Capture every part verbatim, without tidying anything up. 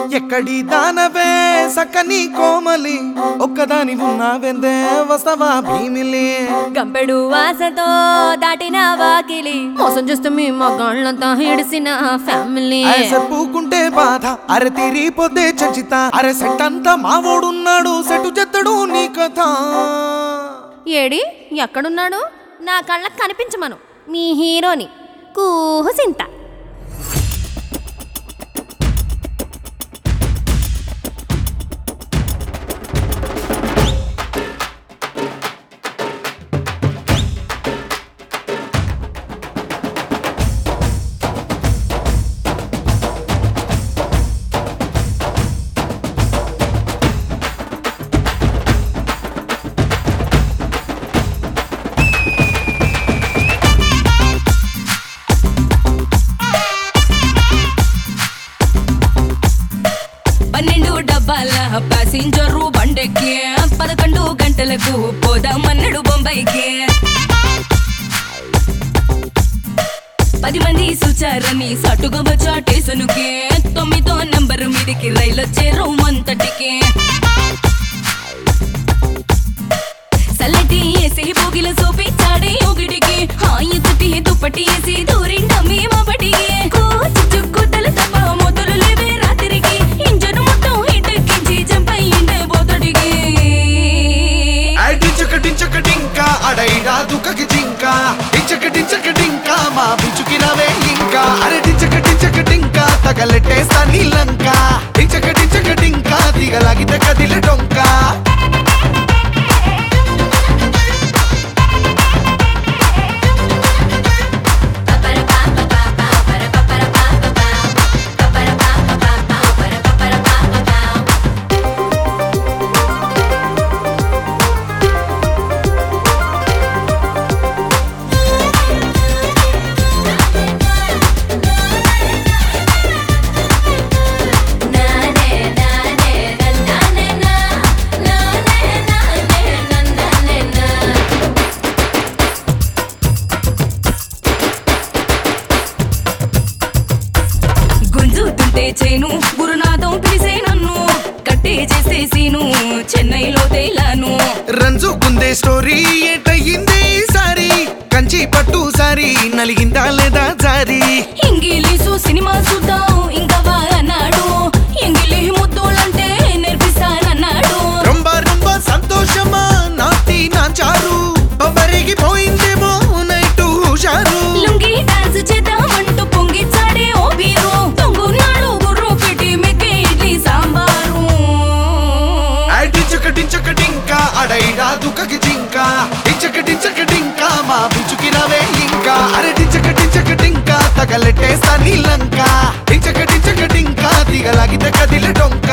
ఎక్కడి దానవే సక్కని కోమలి ఒక్కదాని ఉన్నావెందే వస్తవా భీమిలి గంపెడు ఆశతో దాటిన వాకిలి మోసం చేస్తే మీ మగాళ్ళంతా hiడిసిన ఫ్యామిలీ పూకుంటే బాధ అరే తీరిపోతే చంచిత అరే సెట్ అంతా మావోడున్నాడు సెటు చెత్తడు నీ కథ ఏడి ఎక్కడున్నాడు నా కళ్ళకు కనిపించమను మీ హీరోని కూహుసింత ప్యాసింజరు బండెక్కి పదకొండు గంటలకు పోదామన్నడు బొంబాయికి పది మంది చూచారని సటుగా వచ్చా స్టేషనుకి తొమ్మిదో నంబరు మీదికి రైలొచ్చే రౌమంతటికి సల్లటి వేసి బోగిల చూపించాడే ఒకటికి హాయి చుట్టి దుప్పటి వేసి దూరిండ మేము బడికి చుక్కుతలు తప్ప మొదలు లేవే రాత్రికి ఇంజను మొత్తం హిటెక్కించి జంపయ్యిండే బోతడికి డించకటించకటింకా అడైడా దుఃఖకి జింక డించకటించకటింకా మా బిచుకి రవే ఇంకా అరే డించకటించకటింకా తగలెట్టేస్తా నీలంక డించకటించకటింకా దిగలాగితే కదిలే డొంక చేను గురునాథం పిలిసే నన్ను కట్టే చేసేసీను చెన్నైలో తేలాను రంజు గుందే స్టోరీ ఏటయింది సారీ కంచి పట్టు సారీ నలిగిందా లేదా జారీ ఇంగిలీసు సినిమా చూద్దాం ఇంకా అన్నాడు ఇంగిలీ ముద్దులంటే నేర్పిస్తానన్నాడు రొంబ రొంబ సంతోషమా నాటి నాచారు బొమ్మరిగిపోయిందేమో నైటు హుషారు లుంగి డాన్స్ చేద్దామంటూ పొంగిచ్చాడే ఓ బీరు తొంగున్నాడు గుర్రు పెట్టి మెక్కే ఇడ్లీ సాంబారు డించకటించకటింకా అడైడా దుఃఖకి జింక డించకటించకటింకా మా బిచుకి రవే ఇంకా అరే డించకటించకటింకా తగలెట్టేస్తా నీలంక డించకటించకటింకా దిగలాగితే కదిలే డొంక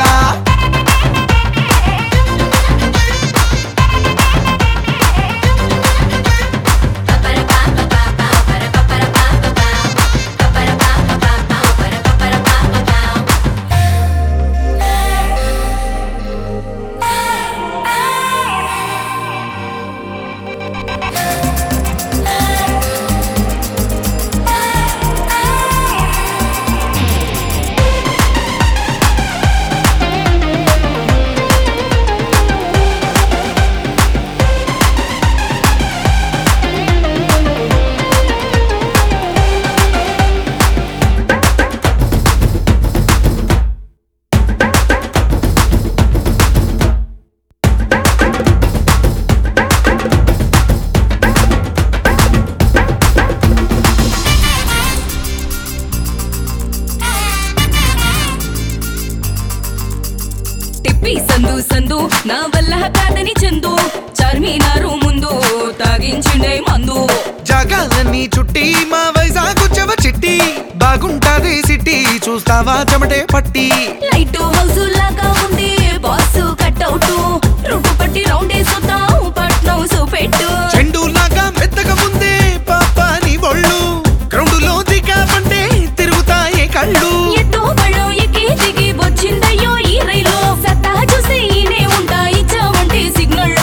సందు సందు నా వల్ల కాదని చందు చార్మినారు ముందు తాగించిండే మందు జగాలన్నీ చుట్టి మా వైజాగ్ చెవ చిట్టి బాగుంటాది సిటీ చూస్తావా చెమటే పట్టి లైట్ హౌస్ లాగా ఉంది బాస్ కట్అవుట్ రూటు పట్టి రౌండ్ వేసుతాం పట్నం సూపెట్టు చెండు లాగా మెత్తగా ముందే పాప నీ ఒళ్ళు గ్రౌండ్ లో దిగావంటే తిరుగుతాయే కళ్ళు ఎత్తు బళ్ళు ఎక్కి దిగి వచ్చిందయ్యో ఈ రైలు సత్తా చూసి ఈనే ఉంటా ఇచ్చావంటే సిగ్నల్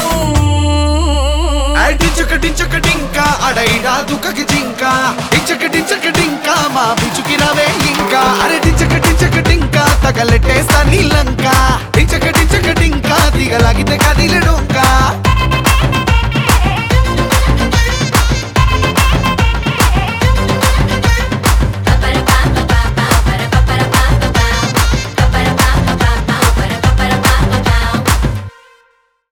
డించకటించకటింకా అడైడా దుఃఖకి జింక డించకటించకటింకా మా బిచుకి రవే ఇంకా అరే డించకటించకటింకా తగ తగలెట్టేస్తా నీ లంక డించక డించక డింకా దిగలాగితే కదిలే డొంక